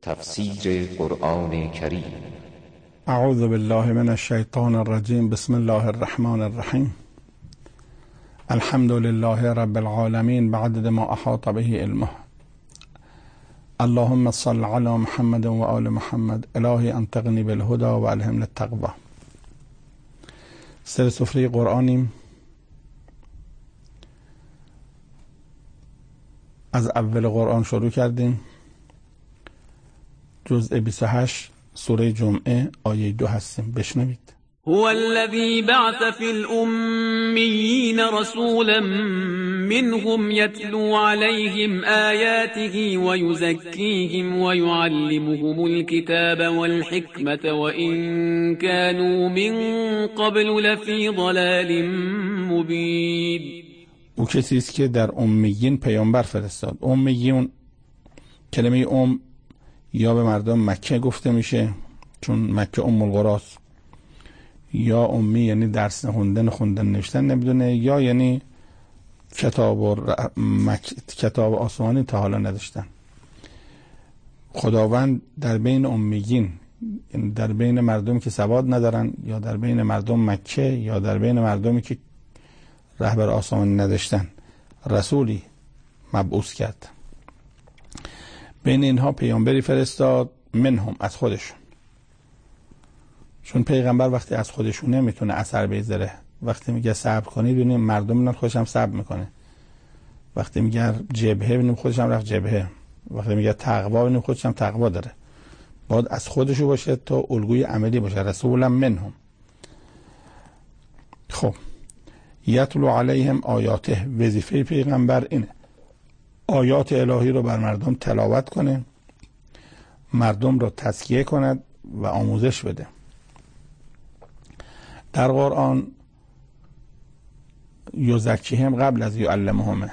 تفسیر قرآن کریم. اعوذ بالله من الشیطان الرجیم. بسم الله الرحمن الرحیم. الحمد لله رب العالمین بعدد ما احاط به علمه. اللهم صل علی محمد و آل محمد. الهی انطقنی بالهدى و الهمنی التقوی. سر سفره قرآنیم. از اول قرآن شروع کردیم. جزء 28 سوره جمعه آیه 2 هستیم. بشنوید. هو الذي بعث في الأميين رسولا منهم يتلو عليهم آياته ويزكيهم ويعلمهم الكتاب والحكمة وإن كانوا من قبل لفي ضلال مبين. او کسی است که در امیین پیامبر فرستاد. امیون کلمه یا به مردم مکه گفته میشه چون مکه ام القراست، یا امی یعنی درس خوندن نوشتن نمیدونه، یا یعنی کتاب آسمانی تا حالا نداشتن. خداوند در بین امیین، یعنی در بین مردمی که سواد ندارن، یا در بین مردم مکه، یا در بین مردمی که رهبر آسمانی نداشتن، رسولی مبعوث کرد. بین اینها پیامبری فرستاد، منهم از خودشون، چون پیغمبر وقتی از خودشون نمیتونه اثر بذاره. وقتی میگه صبر کنید ببینید مردم میگن خودش هم صبر میکنه. وقتی میگه جبهه ببینید خودش هم رفت جبهه. وقتی میگه تقوا ببینید خودش هم تقوا داره. باید از خودشو باشه تا الگوی عملی باشه. رسولا منهم. خب یتلو علیهم آیاته، وظیفه پیغمبر اینه آیات الهی رو بر مردم تلاوت کنه، مردم رو تزکیه کند و آموزش بده. در قرآن یزکیهم قبل از یعلمهم،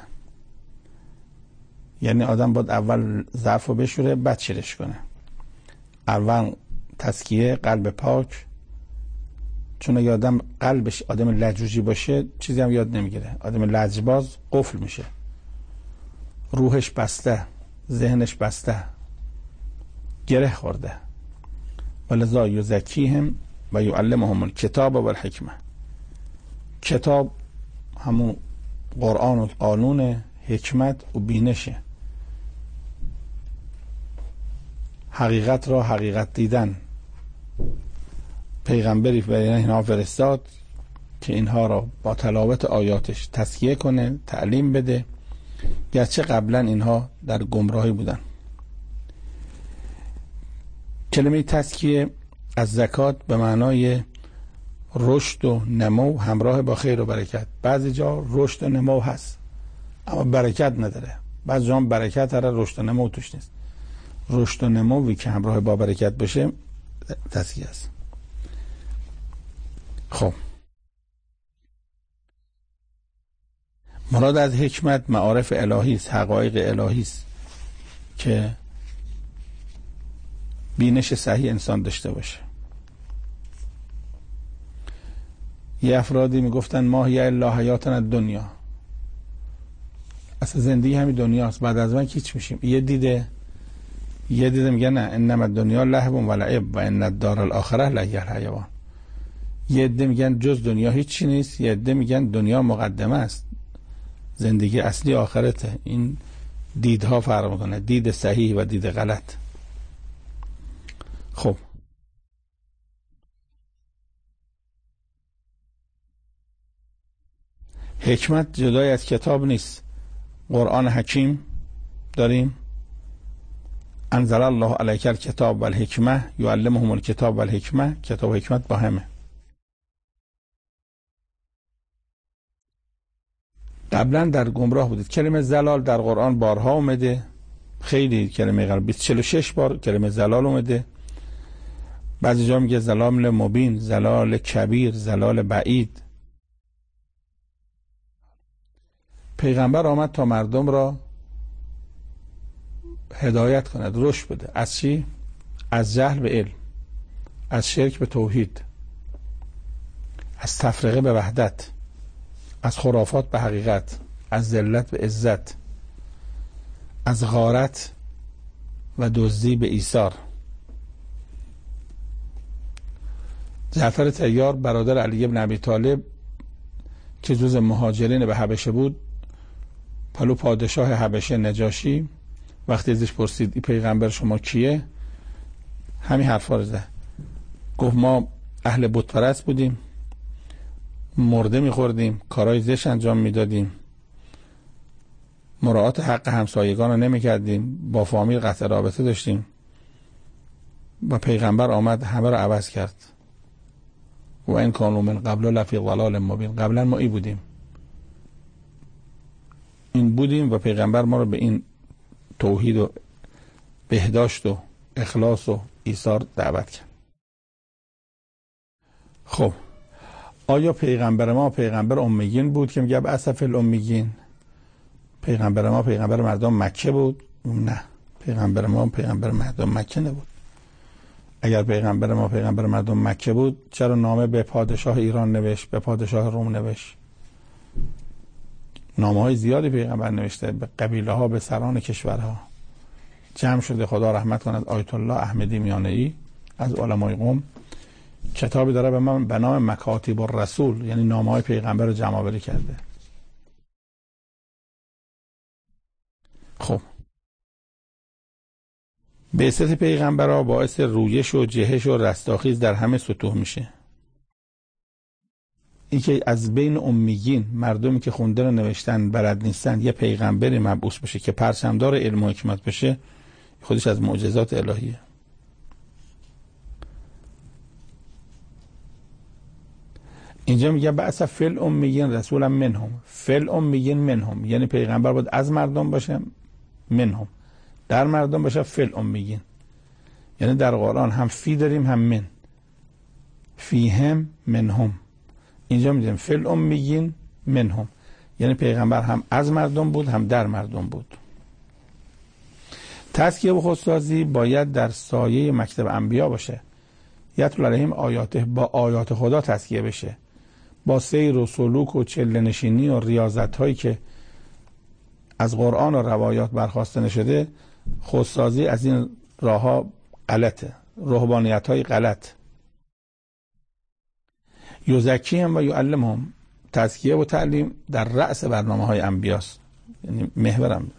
یعنی آدم باید اول ظرف رو بشوره بعد شیرش کنه. اول تزکیه قلب پاک، چون اگه آدم قلبش آدم لجوجی باشه چیزی هم یاد نمیگیره. آدم لجباز قفل میشه، روحش بسته، ذهنش بسته، گره خورده. ولذا یزکیهم و یعلمهم الکتاب و الحکمه. کتاب همون قرآن و قانون، حکمت و بینشه، حقیقت را حقیقت دیدن. پیغمبری برای اینها فرستاد که اینها را با تلاوت آیاتش تزکیه کنه، تعلیم بده، گرچه قبلا اینها در گمراهی بودن. کلمه تزکیه از زکات به معنای رشد و نمو همراه با خیر و برکت. بعضی جا رشد و نمو هست اما برکت نداره. بعضی جا هم برکت هست رشد و نمو توش نیست. رشد و نموی که همراه با برکت باشه تزکیه است. خب مراد از حکمت معارف الهی است، حقایق الهی است که بینش صحیح انسان داشته باشه. یه افرادی میگفتن ما هی الا حیاتنا الدنیا، اصلا زندگی همین دنیاست، بعد از من هیچ میشیم. یه دیده میگه نه، انما الدنیا لهو و لعب و ان الدار الاخره لهی الحیوان. یه عده میگن جز دنیا هیچی نیست، یه عده میگن دنیا مقدمه است، زندگی اصلی آخرته. این دیدها فرق میکنه، دید صحیح و دید غلط. خب حکمت جدای از کتاب نیست. قرآن حکیم داریم، انزل الله علیک الکتاب و الحکمه یعلمهم الکتاب و الحکمه. کتاب و حکمت با همه. قبلا در گمراه بودید. کلمه زلال در قرآن بارها اومده، خیلی کلمه قبل 46 بار کلمه زلال اومده. بعضی جا میگه زلال مبین، زلال کبیر، زلال بعید. پیغمبر آمد تا مردم را هدایت کند، رشد بده. از چی؟ از جهل به علم، از شرک به توحید، از تفرقه به وحدت، از خرافات به حقیقت، از ذلت به عزت، از غارت و دزدی به ایثار. جعفر طیار برادر علی بن ابی طالب که جز مهاجرین به حبشه بود، پلو پادشاه حبشه نجاشی وقتی ازش پرسید این پیغمبر شما کیه، همین حرفا رو زد. گفت ما اهل بت پرست بودیم، مرده میخوردیم، کارهای زشت انجام میدادیم، مراعات حق همسایگان رو نمیکردیم، با فامیل قطع رابطه داشتیم و پیغمبر آمد همه رو عوض کرد. و این کانوا من قبل لفی ضلال مبین. قبلا ما این بودیم و پیغمبر ما رو به این توحید و بهداشت و اخلاص و ایثار دعوت کرد. خب آیا پیغمبر ما پیغمبر امیین بود که میگه اسف الامیین؟ پیغمبر ما پیغمبر مردم مکه بود؟ نه، پیغمبر ما پیغمبر مردم مکه نبود. اگر پیغمبر ما پیغمبر مردم مکه بود چرا نامه به پادشاه ایران نوشت، به پادشاه روم نوشت؟ نامه های زیادی پیغمبر نوشته به قبیله ها، به سران کشورها. جمع شده، خدا رحمت کند، آیت الله احمدی میانه‌ای از علمای قم کتابی داره به نام مکاتب الرسول، یعنی نامه های پیغمبر رو جمع آوری کرده. خب بعثت پیغمبرها باعث رویش و جهش و رستاخیز در همه سطوح میشه. این که از بین امیین، مردمی که خونده رو نوشتن بلد نیستن، یه پیغمبری مبعوث بشه که پرچمدار علم و حکمت بشه، خودش از معجزات الهیه. اینجا میگه بعث فل امیین رسولا منهم. فل امیین منهم یعنی پیغمبر باید از مردم باشه، منهم در مردم باشه. فل امیین یعنی در قرآن هم فی داریم هم من، فیهم منهم. اینجا میگیم فل امیین منهم یعنی پیغمبر هم از مردم بود هم در مردم بود. تزکیه و خودسازی باید در سایه مکتب انبیا باشه. یتلو علیهم آیاته، با آیات خدا تزکیه بشه، با سیر و سلوک و چله نشینی و ریاضت هایی که از قرآن و روایات برخواسته نشده. خودسازی از این راه ها غلطه، رهبانیت های غلط. یزکیهم و یعلمهم، تزکیه و تعلیم در رأس برنامه های انبیاست، یعنی محورم.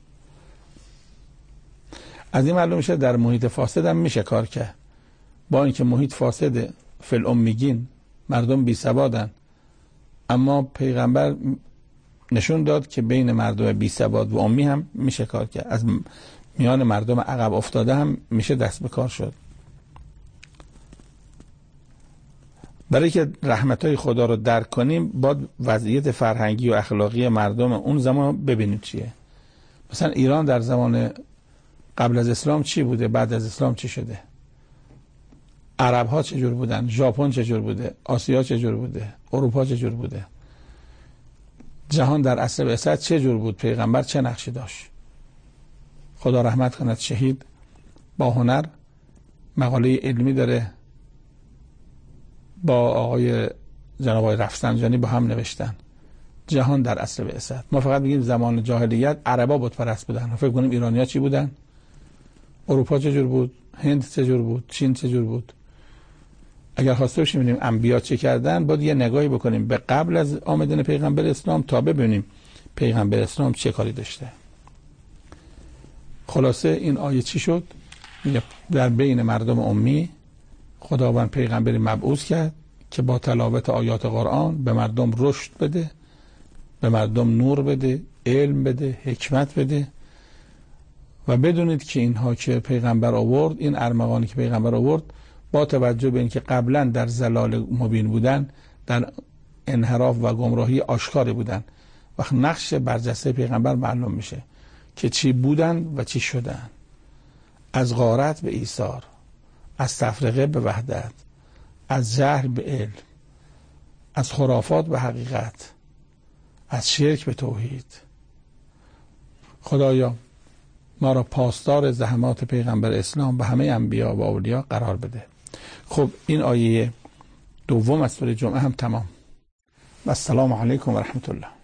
از این معلوم میشه در محیط فاسد هم میشه کار کرد. با اینکه محیط فاسده، فل امیین، مردم بی سوادن، اما پیغمبر نشون داد که بین مردم بی سواد و امی هم میشه کار کرد. از میان مردم عقب افتاده هم میشه دست به کار شد. برای که رحمتهای خدا رو درک کنیم باید وضعیت فرهنگی و اخلاقی مردم اون زمان ببینیم چیه. مثلا ایران در زمان قبل از اسلام چی بوده، بعد از اسلام چی شده، عرب ها چجور بودن، ژاپن چجور بوده، آسیا چجور بوده، اروپا چجور بوده، جهان در عصر بعثت چجور بود، پیغمبر چه نقشی داشت. خدا رحمت کند شهید با هنر مقاله علمی داره، با آقای جناب آقای رفسنجانی با هم نوشتن جهان در عصر بعثت. ما فقط میگیم زمان جاهلیت عربا بت پرست بودن، فکر کنیم ایرانی‌ها چی بودن، اروپا چجور بود، هند چجور بود، چین چجور بود. اگر خواسته باشیم ببینیم انبیا چه کردن، باید یه نگاهی بکنیم به قبل از آمدن پیغمبر اسلام تا ببینیم پیغمبر اسلام چه کاری داشته. خلاصه این آیه چی شد؟ در بین مردم امی خداوند پیغمبری مبعوث کرد که با تلاوت آیات قرآن به مردم رشد بده، به مردم نور بده، علم بده، حکمت بده. و بدونید که اینها که پیغمبر آورد، این ارمغانی که پیغمبر آورد، با توجه به اینکه قبلا در ضلال مبین بودن، در انحراف و گمراهی آشکاری بودن، وقت نقش برجسته پیغمبر معلوم میشه که چی بودن و چی شدن. از غارت به ایثار، از تفرقه به وحدت، از جهل به علم، از خرافات به حقیقت، از شرک به توحید. خدایا ما را پاسدار زحمات پیغمبر اسلام و همه انبیا و اولیا قرار بده. خب این آیه دوم از سوره جمعه هم تمام. و السلام علیکم و رحمت الله.